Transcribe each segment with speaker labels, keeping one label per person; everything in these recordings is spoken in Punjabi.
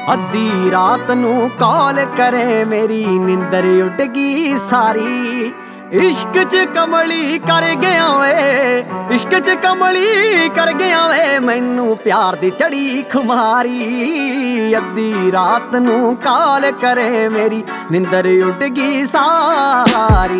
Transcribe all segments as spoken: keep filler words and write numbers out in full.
Speaker 1: ਅੱਧੀ ਰਾਤ ਨੂੰ ਕਾਲ ਕਰੇ ਮੇਰੀ ਨਿੰਦਰ ਉੱਡ ਗਈ ਸਾਰੀ। ਇਸ਼ਕ ਚ ਕਮਲੀ ਕਰ ਗਿਆ ਵੇ, ਇਸ਼ਕ ਚ ਕਮਲੀ ਕਰ ਗਿਆ ਵੇ, ਮੈਨੂੰ ਪਿਆਰ ਦੀ ਚੜੀ ਖੁਮਾਰੀ। ਅੱਧੀ ਰਾਤ ਨੂੰ ਕਾਲ ਕਰੇ ਮੇਰੀ ਨਿੰਦਰ ਉੱਡ ਗਈ ਸਾਰੀ।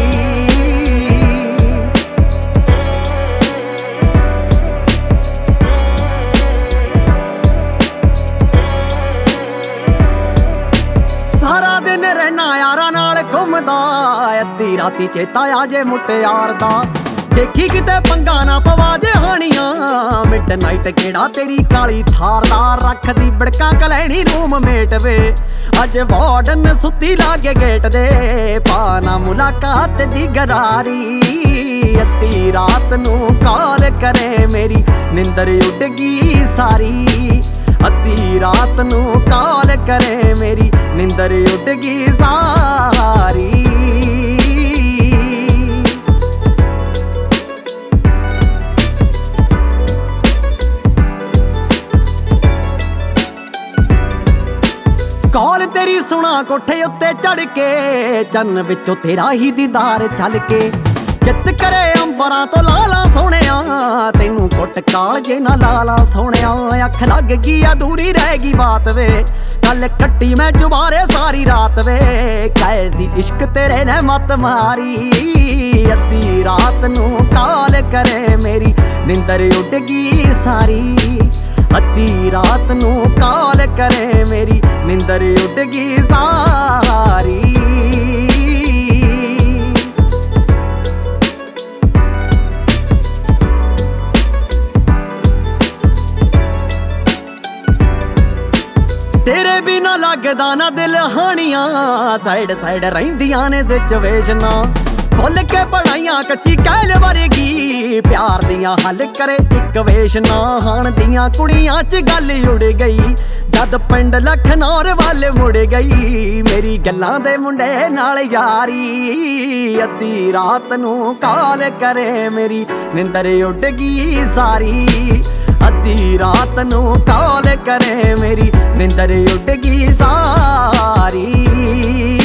Speaker 1: ਸਾਰਾ ਦਿਨ ਰਹਿਣਾ ਯਾਰਾਂ ਨਾਲ ਘੁੰਮਦਾ, ਅੱਧੀ ਰਾਤੀ ਚੇਤਾ ਆ ਜੇ ਮੁਟਿਆਰ ਦਾ। ਦੇਖੀ ਕਿਤੇ ਪੰਗਾ ਨਾ ਪਵਾ ਜੇ ਹਾਣੀਆਂ, ਮਿਡ ਨਾਈਟ ਕਿਹੜਾ ਤੇਰੀ ਕਾਲੀ ਥਾਰ ਦਾ। ਰੱਖਦੀ ਬੜਕਾਂ ਕਲੈਣੀ ਰੂਮ ਮੇਟ ਵੇ, ਅੱਜ ਵਾਰਡਨ ਸੁੱਤੀ ਲਾਗੇ ਗੇਟ ਦੇ। ਪਾਣਾ ਮੁਲਾਕਾਤ ਦੀ ਗਰਾਰੀ, ਅੱਧੀ ਰਾਤ ਨੂੰ ਕਾਲ ਕਰੇ ਮੇਰੀ ਨਿੰਦਰ ਉੱਡ ਗਈ ਸਾਰੀ। ਅੱਧੀ ਰਾਤ ਨੂੰ ਕਾਲ ਕਰੇ ਮੇਰੀ ਨਿੰਦਰ ਉੱਡ ਗਈ ਸਾਰੀ। ਕਾਲ ਤੇਰੀ ਸੁਣਾ ਕੋਠੇ ਉੱਤੇ ਚੜ ਕੇ, ਚੰਨ ਵਿੱਚੋਂ ਤੇਰਾ ਹੀ ਦੀਦਾਰ ਛਲ ਕੇ। ਚਿੱਤ ਕਰੇ ਅੰਬਰਾਂ ਤੋਂ ਲਾਲਾ ਸੋਹਣਿਆ, ਤੈਨੂੰ ਕੁੱਟ ਕਾਲਜੇ ਨਾ ਲਾਲਾ ਸੋਹਣਿਆ। ਅੱਖ ਲੱਗ ਗਈ ਅਧੂਰੀ ਰਹਿ ਗਈ ਬਾਤ ਵੇ, ਕੱਲ ਕੱਟੀ ਮੈਂ ਜੁਬਾਰੇ ਸਾਰੀ ਰਾਤ ਵੇ। ਕਹੇ ਸੀ ਇਸ਼ਕ ਤੇਰੇ ਨੇ ਮੱਤ ਮਾਰੀ, ਅੱਧੀ ਰਾਤ ਨੂੰ ਕਾਲ ਕਰੇ ਮੇਰੀ ਨਿੰਦਰ ਉੱਡ ਗਈ ਸਾਰੀ। ਅੱਧੀ ਰਾਤ ਨੂੰ ਕਾਲ ਕਰੇ ਮੇਰੀ ਨਿੰਦਰ ਉੱਡ ਗਈ ਸਾਰੀ। ਤੇਰੇ ਬਿਨਾ ਲੱਗਦਾ ਨਾ ਦਿਲ ਹਾਣੀਆਂ, ਸਾਈਡ ਸਾਈਡ ਰਹਿੰਦੀਆਂ ਨੇ ਸਿਚੁਏਸ਼ਨਾਂ। ਖੁੱਲ ਕੇ ਪੜਾਈਆਂ ਕੱਚੀ ਕਹਿਲ ਵਰਗੀ, ਪਿਆਰ ਦੀਆਂ ਹੱਲ ਕਰੇ ਇਕਵੇਸ਼ਨਾਂ। ਹਾਣ ਦੀਆਂ ਕੁੜੀਆਂ ਚ ਗੱਲ ਉੜ ਗਈ, ਜਦ ਪਿੰਡ ਲਖਨੌਰ ਵੱਲ ਮੁੜ ਗਈ। ਮੇਰੀ ਗੱਲਾਂ ਦੇ ਮੁੰਡੇ ਨਾਲ ਯਾਰੀ, ਅੱਧੀ ਰਾਤ ਨੂੰ ਕਾਲ ਕਰੇ ਮੇਰੀ ਨਿੰਦਰ ਉੱਡ ਗਈ ਸਾਰੀ। ਅੱਧੀ ਰਾਤ ਨੂੰ ਕਾਲ ਕਰੇ ਮੇਰੀ ਨਿੰਦਰ ਉੱਡ ਗਈ ਸਾਰੀ।